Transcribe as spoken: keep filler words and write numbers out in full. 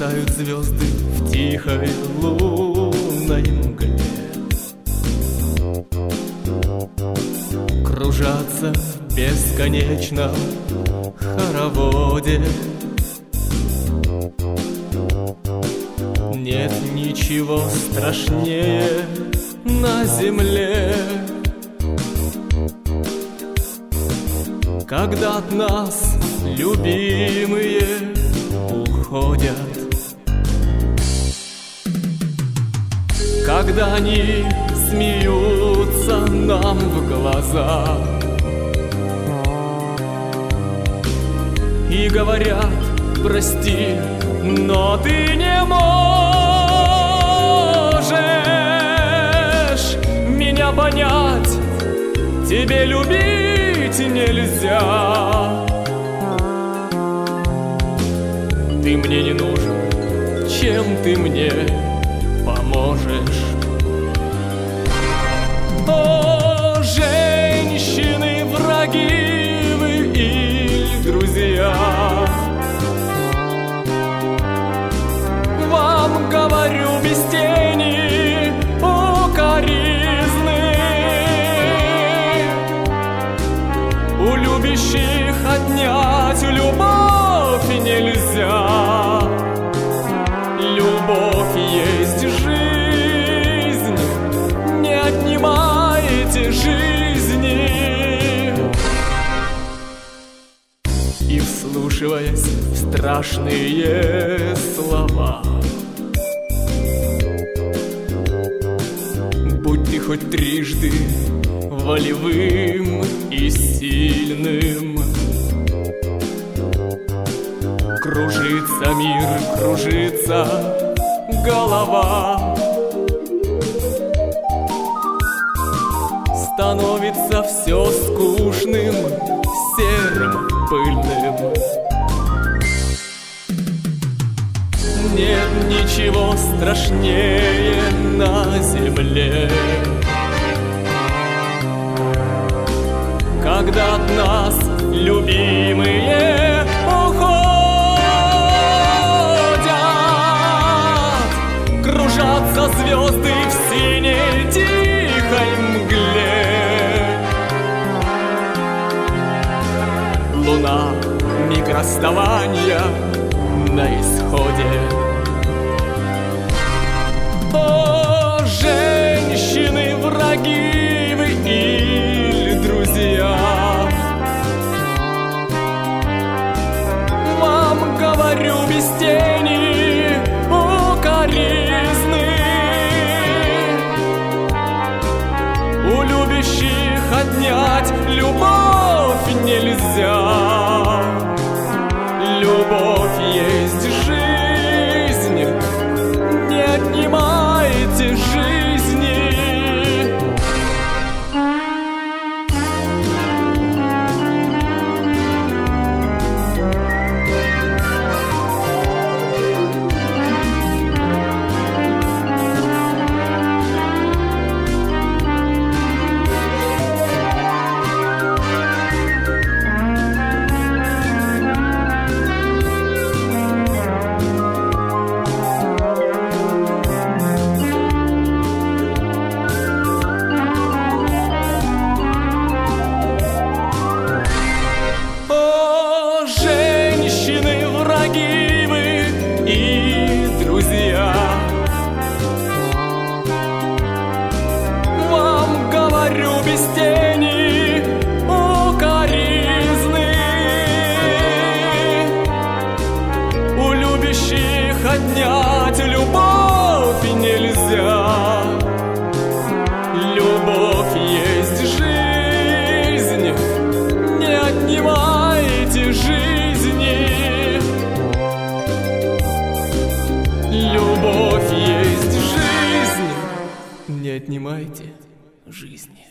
Мерцают звезды в тихой лунной мгле, кружатся в бесконечном хороводе. Нет ничего страшнее на земле, когда от нас любимые уходят, когда они смеются нам в глаза и говорят: прости, но ты не можешь меня понять, тебе любить нельзя. Ты мне не нужен, чем ты мне поможешь? О, женщины, враги вы или друзья, вам говорю без тени укоризны. У любящих отнять любовь нельзя. Любовь есть жизнь, не отнимайте жизни. И вслушиваясь в страшные слова, будь ты хоть трижды волевым и сильным, кружится мир, кружится голова, становится все скучным, серым, пыльным. Нет ничего страшнее на земле, когда от нас любимые уходят, кружатся звезды в синей тихой мгле. Луна, миг расставания на исходе. О, женщины, враги вы или друзья, вам говорю без тени укоризны. У любящих отнять любовь нельзя. Любовь есть жизнь, не отнимайте жизни. Без тени укоризны. У любящих отнять любовь нельзя. Любовь есть жизнь, не отнимайте жизни. Любовь есть жизнь, не отнимайте жизни.